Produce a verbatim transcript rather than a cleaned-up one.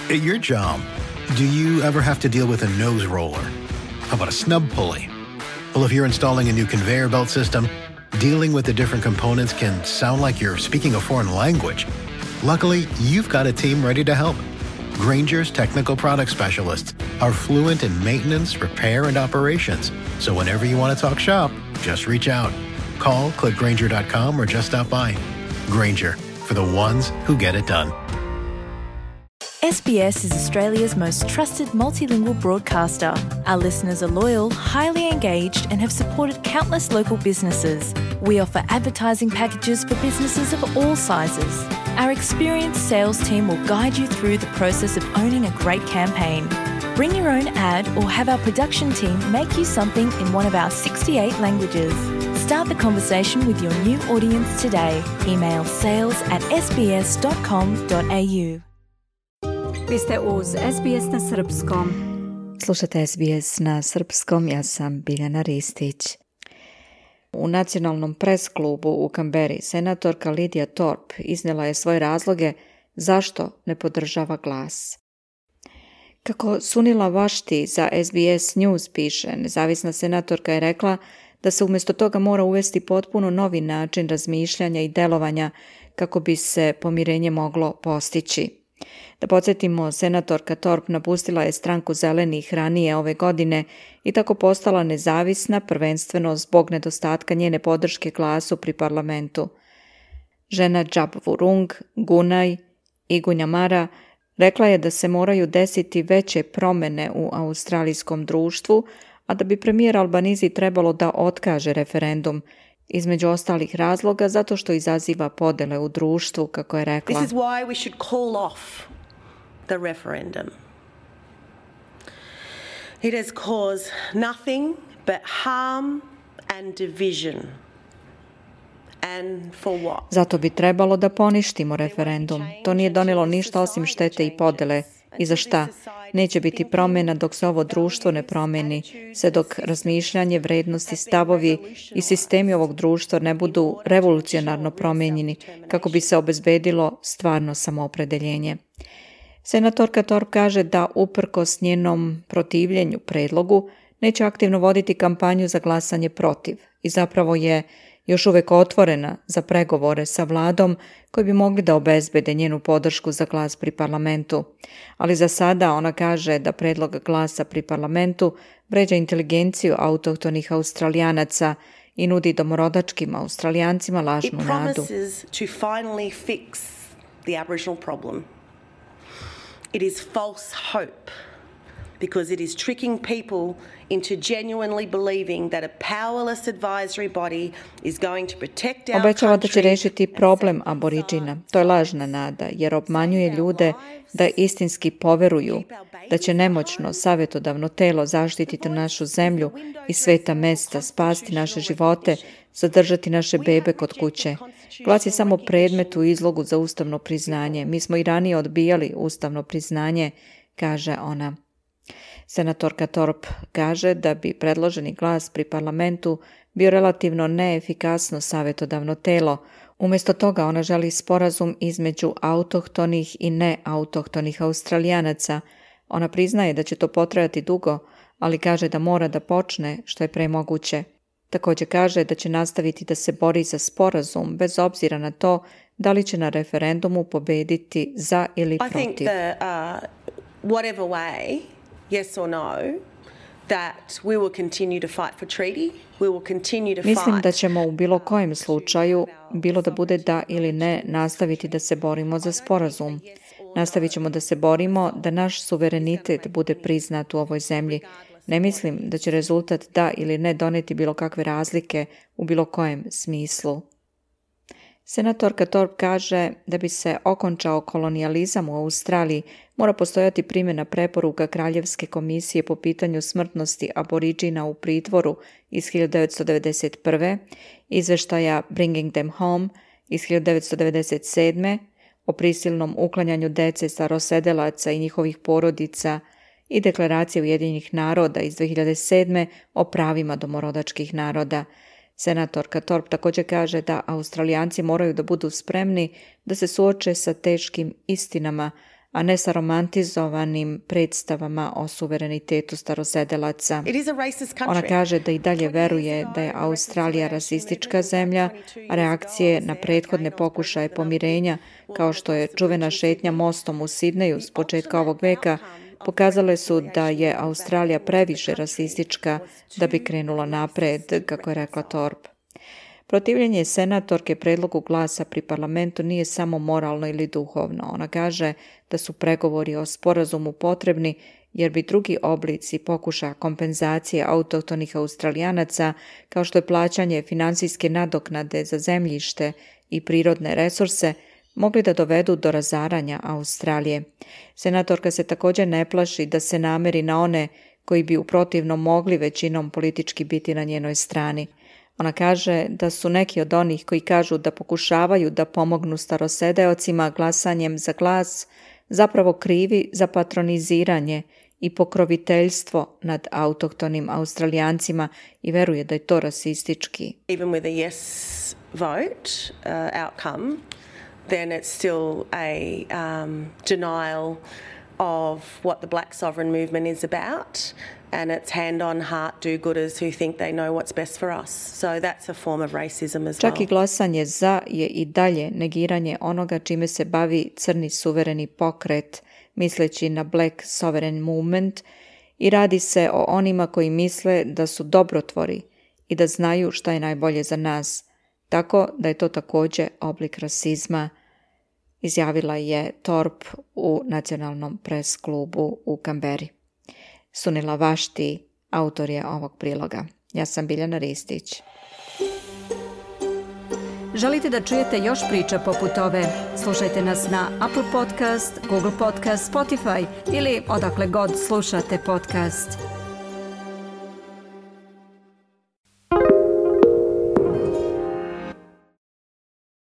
At your job, do you ever have to deal with a nose roller? How about a snub pulley? Well, if you're installing a new conveyor belt system, dealing with the different components can sound like you're speaking a foreign language. Luckily, you've got a team ready to help. Grainger's technical product specialists are fluent in maintenance, repair, and operations. So whenever you want to talk shop, just reach out. Call, click Grainger dot com, or just stop by. Grainger, for the ones who get it done. S B S is Australia's most trusted multilingual broadcaster. Our listeners are loyal, highly engaged, and have supported countless local businesses. We offer advertising packages for businesses of all sizes. Our experienced sales team will guide you through the process of owning a great campaign. Bring your own ad or have our production team make you something in one of our sixty-eight languages. Start the conversation with your new audience today. Email sales at s b s dot com dot a u. Vi ste uz S B S na srpskom. Slušate S B S na srpskom, ja sam Biljana Ristić. U nacionalnom pres klubu u Kamberi senatorka Lidija Thorpe iznijela je svoje razloge zašto ne podržava glas. Kako Sunila Vašti za S B S News piše, nezavisna senatorka je rekla da se umjesto toga mora uvesti potpuno novi način razmišljanja i delovanja kako bi se pomirenje moglo postići. Da podsjetimo, senatorka Thorpe napustila je stranku zelenih ranije ove godine i tako postala nezavisna prvenstveno zbog nedostatka njene podrške glasu pri parlamentu. Žena Džabvurung Gunaj Iguņamara rekla je da se moraju desiti veće promjene u australijskom društvu, a da bi premijer Albanizi trebalo da otkaže referendum, između ostalih razloga zato što izaziva podele u društvu, kako je rekla. This is why we should call off the referendum. It has caused nothing but harm and division. And for what? Zato bi trebalo da poništimo referendum. To nije donijelo ništa osim štete i podele. I za šta? Neće biti promjena dok se ovo društvo ne promijeni, sve dok razmišljanje, vrednosti, stavovi i sistemi ovog društva ne budu revolucionarno promijenjeni kako bi se obezbedilo stvarno samoopredeljenje. Senatorka Thorpe kaže da uprkos njenom protivljenju predlogu neće aktivno voditi kampanju za glasanje protiv i zapravo je još uvijek otvorena za pregovore sa vladom koji bi mogli da obezbede njenu podršku za glas pri parlamentu. Ali za sada ona kaže da predlog glasa pri parlamentu vređa inteligenciju autohtonih Australijanaca i nudi domorodačkim Australijancima lažnu nadu. It promises to finally fix the Aboriginal problem. It is false hope. Because it is tricking people into genuinely believing that a powerless advisory body is going to protect our country. Obećava da će rešiti problem Aboriđina. To je lažna nada, jer obmanjuje ljude da istinski poveruju da će nemoćno savjetodavno telo zaštititi našu zemlju i sveta mesta, spasti naše živote, zadržati naše bebe kod kuće. Glas je samo predmet u izlogu za ustavno priznanje. Mi smo i ranije odbijali ustavno priznanje, kaže ona. Senatorka Thorpe kaže da bi predloženi glas pri parlamentu bio relativno neefikasno savjetodavno telo. Umjesto toga ona želi sporazum između autohtonih i neautohtonih Australijanaca. Ona priznaje da će to potrajati dugo, ali kaže da mora da počne što je pre moguće. Također kaže da će nastaviti da se bori za sporazum bez obzira na to da li će na referendumu pobediti za ili protiv. I think that, uh, whatever way, yes or no, that we will continue to fight for treaty. We will continue to fight. Mislim da ćemo u bilo kojem slučaju, bilo da bude da ili ne, nastaviti da se borimo za sporazum. Nastavit ćemo da se borimo da naš suverenitet bude priznat u ovoj zemlji. Ne mislim da će rezultat da ili ne doneti bilo kakve razlike u bilo kojem smislu. Senatorka Thorpe kaže da bi se okončao kolonijalizam u Australiji, mora postojati primjena preporuka Kraljevske komisije po pitanju smrtnosti Aboriđina u pritvoru iz hiljadu devetsto devedeset prve, izveštaja Bringing Them Home iz hiljadu devetsto devedeset sedme, o prisilnom uklanjanju dece starosedelaca i njihovih porodica i deklaracije Ujedinjenih naroda iz dve hiljade sedme o pravima domorodačkih naroda. Senatorka Thorpe također kaže da Australijanci moraju da budu spremni da se suoče sa teškim istinama, a ne sa romantizovanim predstavama o suverenitetu starosedelaca. Ona kaže da i dalje veruje da je Australija rasistička zemlja, a reakcije na prethodne pokušaje pomirenja, kao što je čuvena šetnja mostom u Sidneju s početka ovog veka, pokazale su da je Australija previše rasistička da bi krenula napred, kako je rekla Thorpe. Protivljenje senatorke predlogu glasa pri parlamentu nije samo moralno ili duhovno. Ona kaže da su pregovori o sporazumu potrebni jer bi drugi oblici pokušaja kompenzacije autohtonih Australijanaca, kao što je plaćanje finansijske nadoknade za zemljište i prirodne resurse, mogli da dovedu do razaranja Australije. Senatorka se također ne plaši da se nameri na one koji bi u protivnom mogli većinom politički biti na njenoj strani. Ona kaže da su neki od onih koji kažu da pokušavaju da pomognu starosedeocima glasanjem za glas zapravo krivi za patroniziranje i pokroviteljstvo nad autohtonim Australijancima i veruje da je to rasistički. Even with a yes vote uh, outcome, then it's still a um, denial of what the black sovereign movement is about, and it's hand on heart do-gooders who think they know what's best for us. So that's a form of racism as well. Čak i glasanje za je i dalje negiranje onoga čime se bavi crni suvereni pokret, misleći na Black Sovereign Movement, i radi se o onima koji misle da su dobrotvori i da znaju šta je najbolje za nas, tako da je to također oblik rasizma, izjavila je Thorpe u nacionalnom pres klubu u Kamberi. Sunila Vašti, autor je ovog priloga. Ja sam Biljana Ristić. Želite da čujete još priča poput ove? Slušajte nas na Apple Podcast, Google Podcast, Spotify ili odakle god slušate podcast.